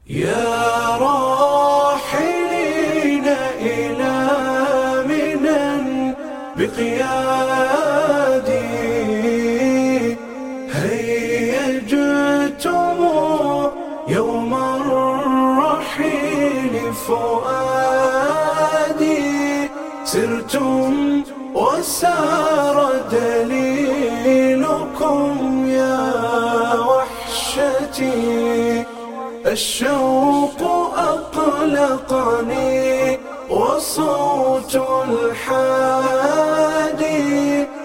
يا راحلين إلى منى بقيادي، هيجتم يوم الرحيل فؤادي، سرتم وسار دليلكم يا وحشتي، الشوق أقلقني وصوت الحادي